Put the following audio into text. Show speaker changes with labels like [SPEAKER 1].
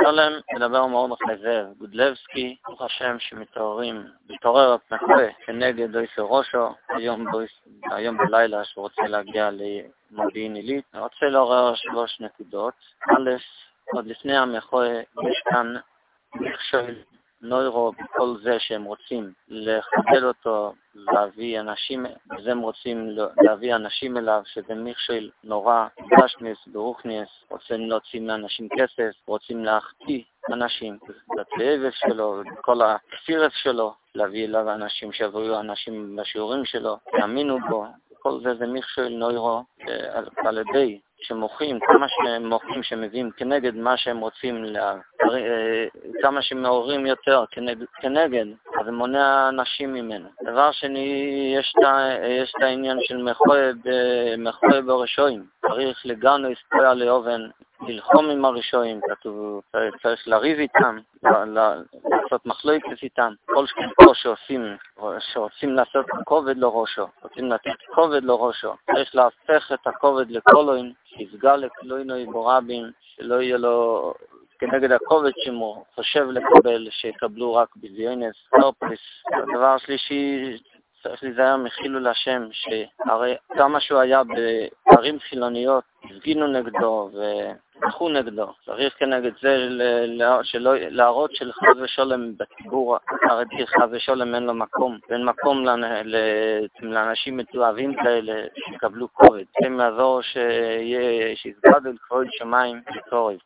[SPEAKER 1] שלום, מדבר מרדכי זאב גודלבסקי, ברוך השם מתעורר הפנקה כנגד דויסר ראשו, היום בלילה שהוא רוצה להגיע למודיעין עילית. אני רוצה לעורר 3 נקודות. א', עוד לפני המחאה יש כאן מכשול נוירו בכל זה שהם רוצים לחדל אותו, להביא אנשים, וזה הם רוצים להביא אנשים אליו, שזה מכשול נורא, גשמיס, ברוכניס, רוצים להוציא מאנשים כסף, רוצים להחטיא אנשים, בטבע שלו, בכל הכפירס שלו, להביא אליו אנשים שיבואו אנשים בשיעורים שלו, יאמינו בו, כל זה מכשול נוירו על ידי שמוחים, כמה שהם מוחים שמביאים כנגד מה שהם רוצים, כמה שמעוררים יותר כנגד, אז זה מונע אנשים ממנו. דבר שני, יש את העניין של מחוי ברשועים. צריך לגמרי להסתכל לאובן, ללחום עם הרשועים, כתוב, צריך לריב איתם, לעשות מחלוקת איתם. כל שכן שרוצים לעשות כובד לראשו, רוצים לתת כובד לראשו, צריך להפך את הכובד לקולוין, שיפגע לקלוינוי ברבים, שלא יהיה לו כנגד הכובד שהוא חושב לקבל, שיקבלו רק בזיונס, קורפריס. הדבר השלישי, צריך להיזהר מחילול השם, שהרי כמה שהוא היה בערים חילוניות, הפגינו נגדו ונחו נגדו. צריך כנגד זה להראות שלחז ושולם בציבור החרדי, חז ושולם אין לו מקום, ואין מקום לאנשים מתואבים כאלה שיקבלו כובד. זה מעזור שיסגד אל כבוד שמיים וקורב.